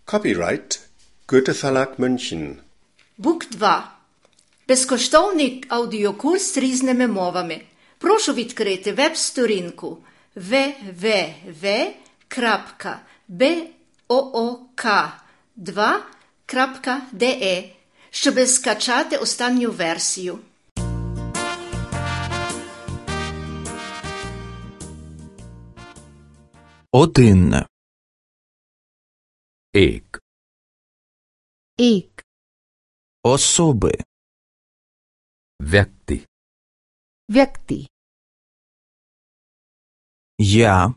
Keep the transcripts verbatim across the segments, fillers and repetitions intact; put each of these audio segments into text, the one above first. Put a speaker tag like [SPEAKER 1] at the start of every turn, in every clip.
[SPEAKER 1] Copyright Goethe Verlag München.
[SPEAKER 2] Бук два. Безкоштовний аудіокурс різними мовами. Прошу відкрити веб-сторінку дабл ю дабл ю дабл ю крапка бук два крапка де, щоб скачати останню версію.
[SPEAKER 3] Один.
[SPEAKER 4] एक
[SPEAKER 5] एक
[SPEAKER 3] Особи.
[SPEAKER 4] व्यक्ति
[SPEAKER 5] व्यक्ति
[SPEAKER 3] Я.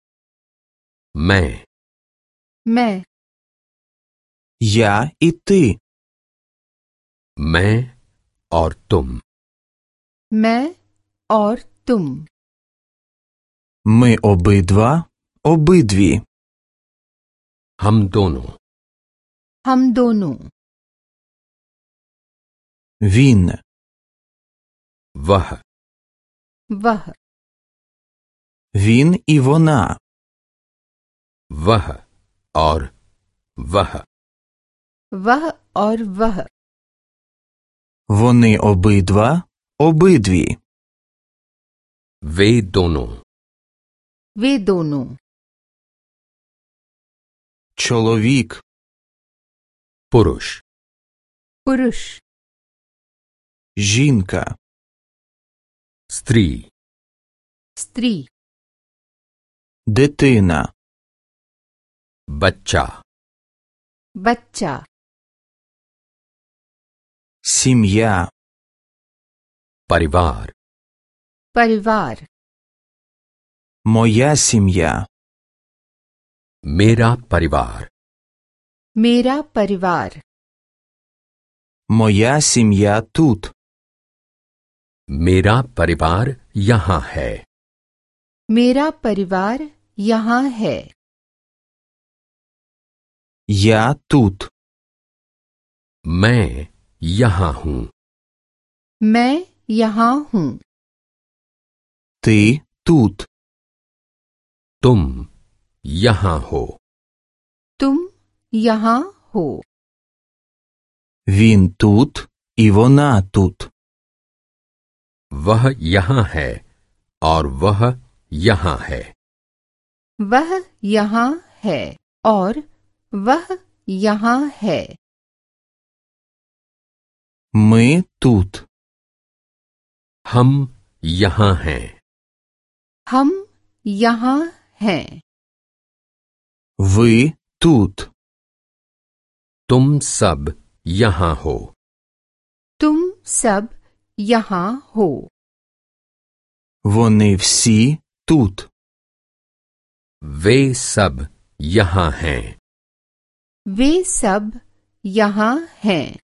[SPEAKER 4] मैं
[SPEAKER 5] मैं
[SPEAKER 3] Я і ти.
[SPEAKER 4] मैं और तुम
[SPEAKER 5] मैं और तुम
[SPEAKER 3] Ми обидва. Обидві.
[SPEAKER 4] हम दोनों
[SPEAKER 5] हम दोनों
[SPEAKER 3] Він.
[SPEAKER 4] वह
[SPEAKER 5] वह
[SPEAKER 3] Він і вона.
[SPEAKER 4] वह और वह
[SPEAKER 5] वह और वह
[SPEAKER 3] Вони обидва. Обидві.
[SPEAKER 4] वे दोनों
[SPEAKER 5] वे दोनों
[SPEAKER 3] Чоловік.
[SPEAKER 4] पुरुष
[SPEAKER 5] पुरुष
[SPEAKER 3] Жінка.
[SPEAKER 4] स्त्री
[SPEAKER 5] स्त्री
[SPEAKER 3] Дитина.
[SPEAKER 4] बच्चा
[SPEAKER 5] बच्चा
[SPEAKER 3] Сім'я.
[SPEAKER 4] परिवार
[SPEAKER 5] परिवार
[SPEAKER 3] Моя сім'я.
[SPEAKER 4] मेरा परिवार
[SPEAKER 5] मेरा परिवार
[SPEAKER 3] Моя сім'я тут.
[SPEAKER 4] मेरा परिवार यहाँ है
[SPEAKER 5] मेरा परिवार यहाँ है
[SPEAKER 3] Я тут.
[SPEAKER 4] मैं यहाँ हूँ
[SPEAKER 5] मैं यहाँ हूँ
[SPEAKER 3] Ти тут.
[SPEAKER 4] तुम यहाँ हो
[SPEAKER 5] तुम यहाँ हो
[SPEAKER 3] Він тут і вона тут.
[SPEAKER 4] वह यहाँ है और वह यहाँ है
[SPEAKER 5] वह यहाँ है और वह यहाँ है
[SPEAKER 3] Ми тут.
[SPEAKER 4] हम यहाँ हैं
[SPEAKER 5] हम यहाँ हैं
[SPEAKER 3] Ви тут.
[SPEAKER 4] तुम सब यहाँ हो
[SPEAKER 5] तुम सब यहाँ हो
[SPEAKER 3] Вони всі тут.
[SPEAKER 4] वे सब यहाँ हैं
[SPEAKER 5] वे सब यहाँ हैं